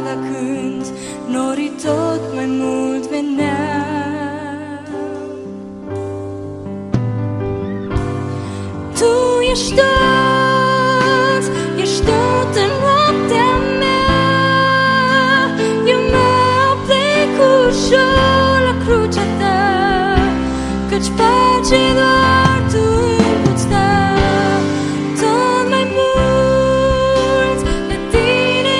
seara când norii tot mai mult veneau. Tu ești tot în noaptea mea. Eu mă aplec ușor la crucea ta, căci pace doar tu îmi poți da. Tot mai mult de tine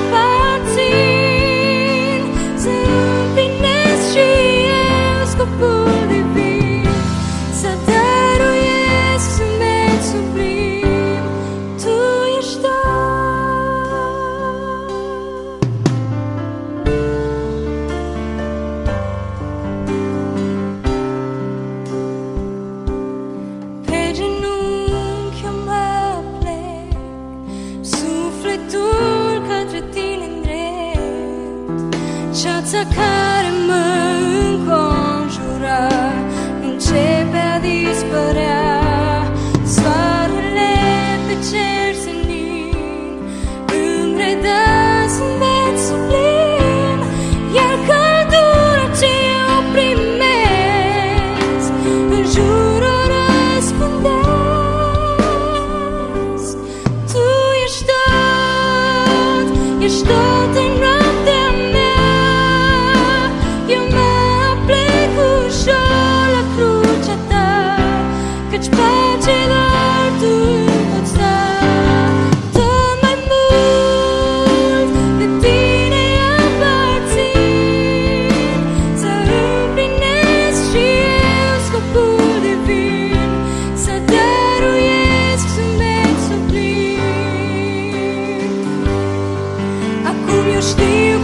aparțin, să împlinesc și eu scopul divin, să dăruiesc zâmbet sublim. Tu ești tot. Pe genunchi eu mă plec, sufletul către tine îndrept. Ceața care mă înconjura începe a dispărea. Soarele pe cer senin îmi redă zâmbet sublim, iar căldura ce eu primesc în jur o răspândesc. Tu ești tot în noaptea mea. Eu mă aplec ușor la crucea ta, căci pace doar tu îmi poți da. Tot mai mult de tine aparțin, să împlinesc și eu scopul divin, să dăruiesc zâmbet sublim. Acum eu știu